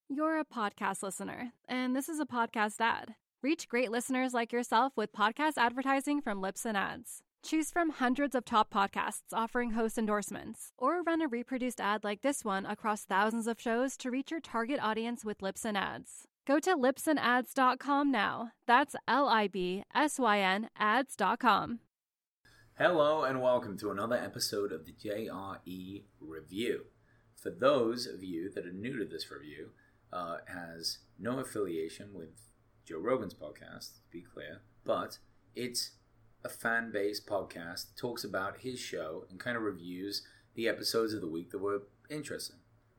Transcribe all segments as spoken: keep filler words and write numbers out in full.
You're a podcast listener, and this is a podcast ad. Reach great listeners like yourself with podcast advertising from Libsyn Ads. Choose from hundreds of top podcasts offering host endorsements, or run a reproduced ad like this one across thousands of shows to reach your target audience with Libsyn Ads. Go to libsyn ads dot com now. That's L I B S Y N ads dot com. Hello and welcome to another episode of the J R E Review. For those of you that are new to this review, uh, it has no affiliation with Joe Rogan's podcast, to be clear, but it's a fan-based podcast, talks about his show and kind of reviews the episodes of the week that were interesting.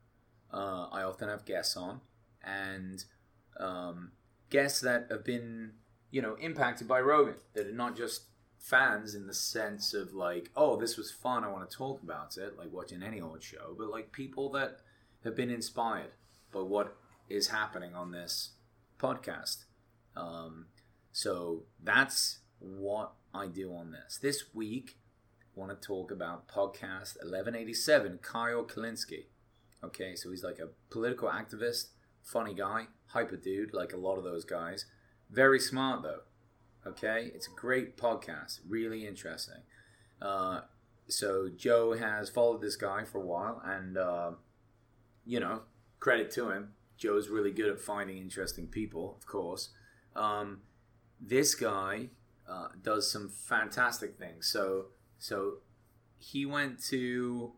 Uh, I often have guests on, and um, guests that have been, you know, impacted by Rogan, that are not just fans in the sense of like, oh, this was fun, I want to talk about it, like watching any old show, but like people that have been inspired by what is happening on this podcast. Um, so that's what I do on this. This week, I want to talk about podcast eleven eighty-seven, Kyle Kulinski. Okay, so he's like a political activist, funny guy, hyper dude, like a lot of those guys. Very smart though. Okay, it's a great podcast, really interesting. Uh, so Joe has followed this guy for a while, and uh, you know, credit to him. Joe's really good at finding interesting people, of course. Um, this guy uh, does some fantastic things. So, so he went to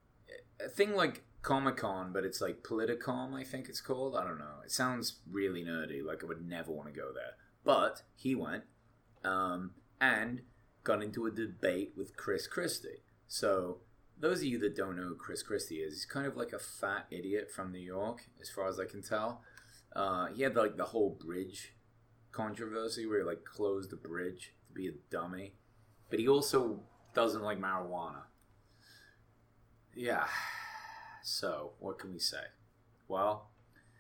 a thing like Comic-Con, but it's like Politicon, I think it's called. I don't know. It sounds really nerdy, like I would never want to go there. But he went um, and got into a debate with Chris Christie. So those of you that don't know who Chris Christie is, he's kind of like a fat idiot from New York, as far as I can tell. Uh, he had like the whole bridge controversy where he like closed the bridge to be a dummy. But he also doesn't like marijuana. Yeah. So, what can we say? Well,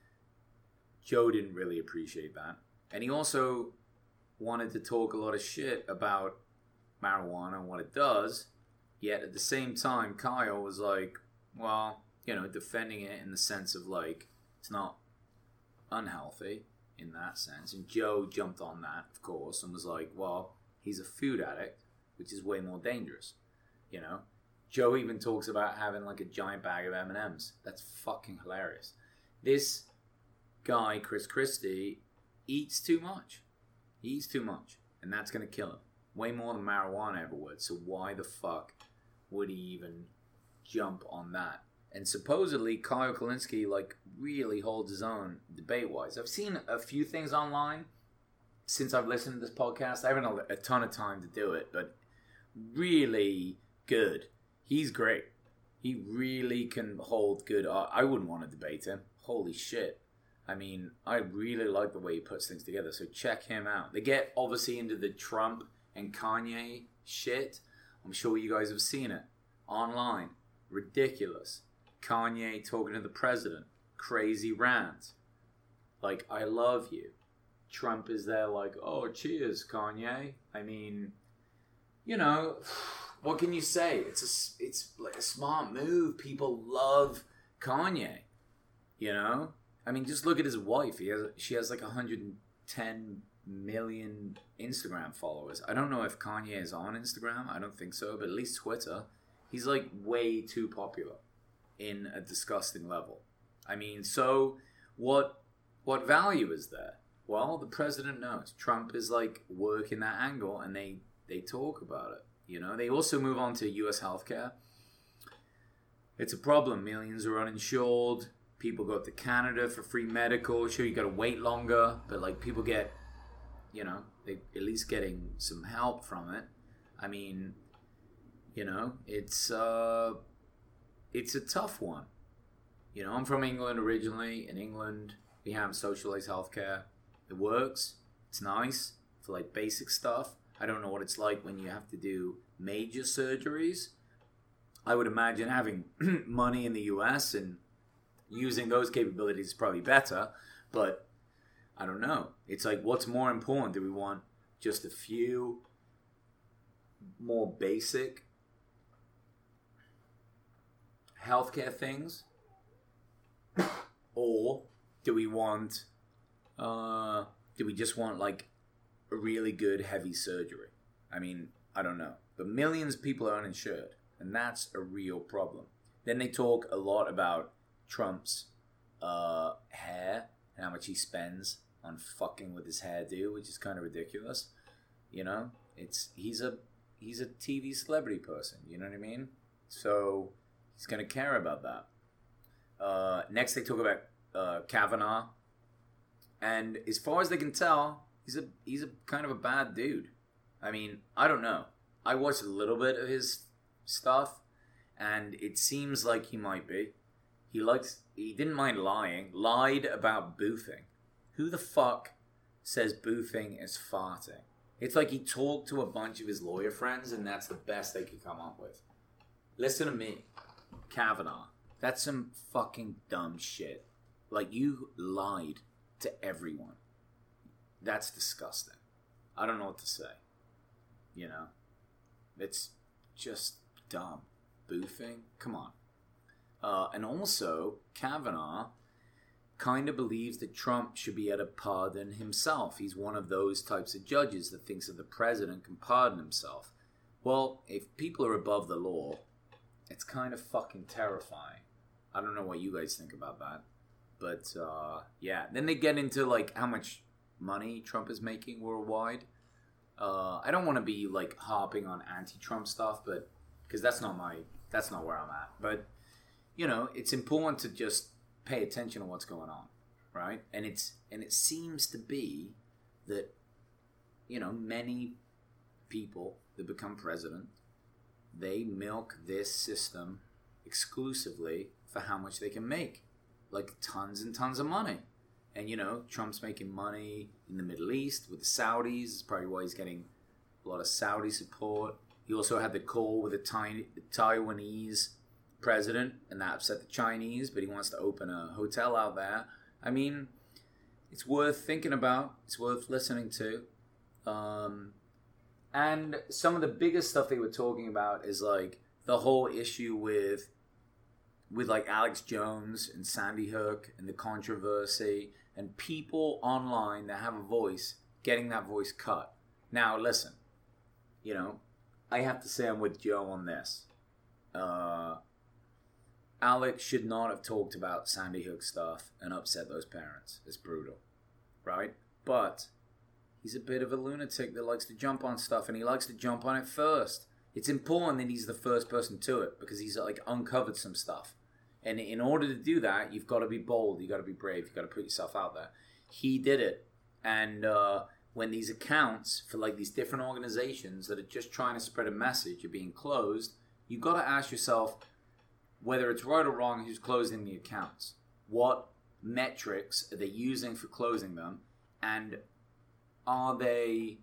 Joe didn't really appreciate that. And he also wanted to talk a lot of shit about marijuana and what it does. Yet at the same time, Kyle was like, well, you know, defending it in the sense of like, it's not unhealthy in that sense. And Joe jumped on that, of course, and was like, well, he's a food addict, which is way more dangerous, you know? Joe even talks about having like a giant bag of M and M's. That's fucking hilarious. This guy, Chris Christie, eats too much. He eats too much, and that's going to kill him. Way more than marijuana ever would. So why the fuck would he even jump on that? And supposedly Kyle Kulinski like really holds his own debate-wise. I've seen a few things online since I've listened to this podcast. I haven't had a ton of time to do it, but really good. He's great. He really can hold good. I wouldn't want to debate him. Holy shit. I mean, I really like the way he puts things together. So check him out. They get obviously into the Trump and Kanye shit. I'm sure you guys have seen it online. Ridiculous. Kanye talking to the president. Crazy rant. Like, I love you. Trump is there like, oh, cheers, Kanye. I mean, you know, what can you say? It's a, it's like a smart move. People love Kanye. You know? I mean, just look at his wife. He has, she has like one hundred ten million Instagram followers. I don't know if Kanye is on Instagram. I don't think so, but at least Twitter. He's like way too popular in a disgusting level. I mean, so what what value is there? Well, the president knows. Trump is like working that angle, and they, they talk about it. You know, they also move on to U S healthcare. It's a problem. Millions are uninsured. People go to Canada for free medical. Sure, you got to wait longer, but like people get, you know, they at least getting some help from it. I mean, you know, it's uh, it's a tough one. You know, I'm from England originally. In England, we have socialized healthcare. It works. It's nice for like basic stuff. I don't know what it's like when you have to do major surgeries. I would imagine having money in the U S and using those capabilities is probably better, but I don't know. It's like, what's more important? Do we want just a few more basic healthcare things? Or Do we want, uh, do we just want like a really good heavy surgery? I mean, I don't know. But millions of people are uninsured, and that's a real problem. Then they talk a lot about Trump's uh, hair and how much he spends on fucking with his hairdo, which is kind of ridiculous. You know, it's he's a he's a T V celebrity person. You know what I mean? So he's gonna care about that. Uh, next, they talk about uh, Kavanaugh, and as far as they can tell, he's a he's a kind of a bad dude. I mean, I don't know. I watched a little bit of his stuff, and it seems like he might be. He likes. He didn't mind lying. Lied about boofing. Who the fuck says boofing is farting? It's like he talked to a bunch of his lawyer friends, and that's the best they could come up with. Listen to me, Kavanaugh. That's some fucking dumb shit. Like, you lied to everyone. That's disgusting. I don't know what to say. You know? It's just dumb. Boofing? Come on. Uh, and also, Kavanaugh kind of believes that Trump should be able to pardon himself. He's one of those types of judges that thinks that the president can pardon himself. Well, if people are above the law, it's kind of fucking terrifying. I don't know what you guys think about that. But, uh, yeah. Then they get into, like, how much money Trump is making worldwide. Uh, I don't want to be, like, harping on anti-Trump stuff, but, because that's not my, that's not where I'm at. But, you know, it's important to just pay attention to what's going on, right? And it's, and it seems to be that, you know, many people that become president, they milk this system exclusively for how much they can make. Like, tons and tons of money. And, you know, Trump's making money in the Middle East with the Saudis. That's probably why he's getting a lot of Saudi support. He also had the call with the, tiny, the Taiwanese president, and that upset the Chinese, but he wants to open a hotel out there. I mean, it's worth thinking about. It's worth listening to. Um, and some of the biggest stuff they were talking about is, like, the whole issue with... with like Alex Jones and Sandy Hook and the controversy and people online that have a voice getting that voice cut. Now, listen, you know, I have to say I'm with Joe on this. Uh, Alex should not have talked about Sandy Hook stuff and upset those parents. It's brutal, right? But he's a bit of a lunatic that likes to jump on stuff, and he likes to jump on it first. It's important that he's the first person to it because he's like uncovered some stuff. And in order to do that, you've got to be bold. You've got to be brave. You've got to put yourself out there. He did it. And uh, when these accounts for like these different organizations that are just trying to spread a message are being closed, you've got to ask yourself whether it's right or wrong who's closing the accounts. What metrics are they using for closing them? And are they,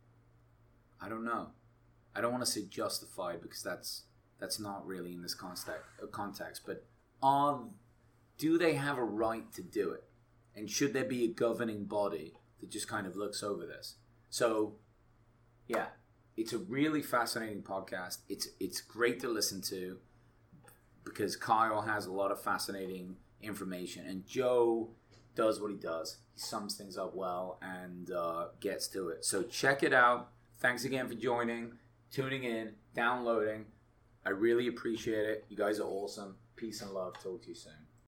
I don't know. I don't want to say justified because that's that's not really in this context, context but are, do they have a right to do it? And should there be a governing body that just kind of looks over this? So, yeah, it's a really fascinating podcast. It's it's great to listen to because Kyle has a lot of fascinating information, and Joe does what he does. He sums things up well and uh, gets to it. So check it out. Thanks again for joining, tuning in, downloading. I really appreciate it. You guys are awesome. Peace and love. Talk to you soon.